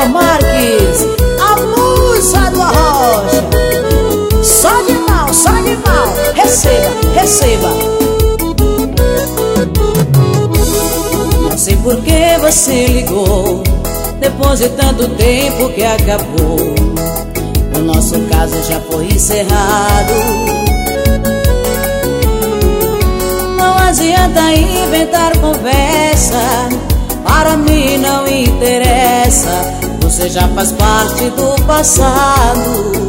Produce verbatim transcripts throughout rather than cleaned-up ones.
Igor Marques, a musa do Arrocha. Só de mal, só de mal, receba, receba. Não sei por que você ligou depois de tanto tempo que acabou. O nosso caso já foi encerrado. Não adianta inventar conversa, para mim não interessa. Você já faz parte do passado.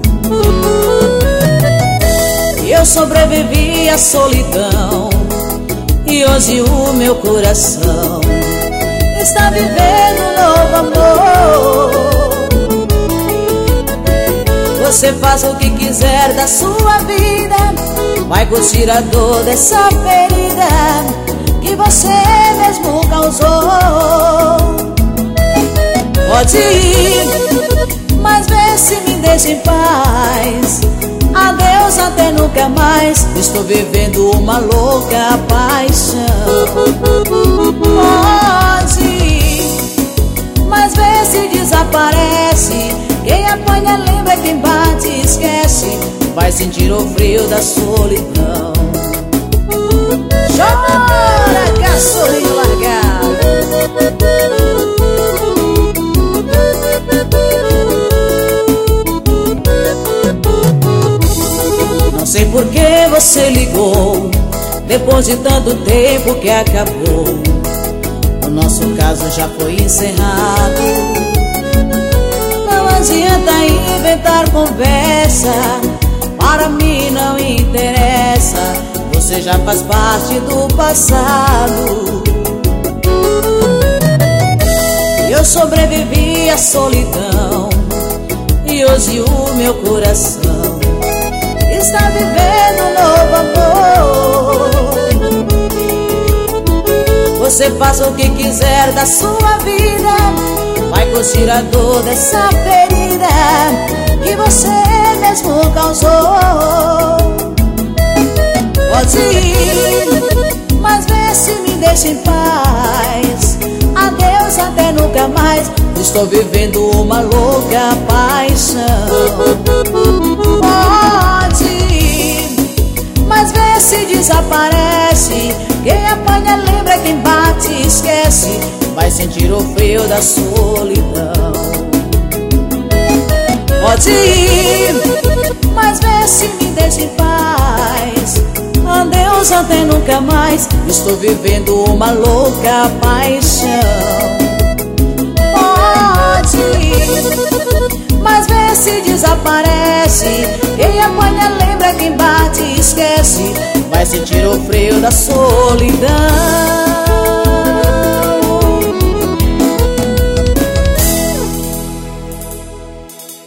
Eu sobrevivi à solidão e hoje o meu coração está vivendo um novo amor. Você faz o que quiser da sua vida, vai curtir a dor dessa ferida que você mesmo causou. Pode ir, mas vê se me deixa em paz. Adeus, até nunca mais. Estou vivendo uma louca paixão. Pode ir, mas vê se desaparece. Quem apanha lembra, quem bate esquece. Vai sentir o frio da solidão. Chora, cachorrinho largado. Não sei por que você ligou depois de tanto tempo que acabou. O nosso caso já foi encerrado. Não adianta inventar conversa, para mim não interessa. Você já faz parte do passado. Eu sobrevivi à solidão e hoje o meu coração está vivendo um novo amor. Você faz o que quiser da sua vida, vai curtir a dor dessa ferida que você mesmo causou. Pode ir, mas vê se me deixa em paz. Adeus, até nunca mais. Estou vivendo uma louca paixão. Pode ir, mas vê se desaparece. Quem apanha lembra, quem bate esquece. Vai sentir o frio da solidão. Pode ir, mas vê se me deixa em paz. Adeus, até nunca mais. Estou vivendo uma louca paixão. Pode ir, mas vê se desaparece. Quem apanha lembra, quem bate esquece. Vai sentir o frio da solidão.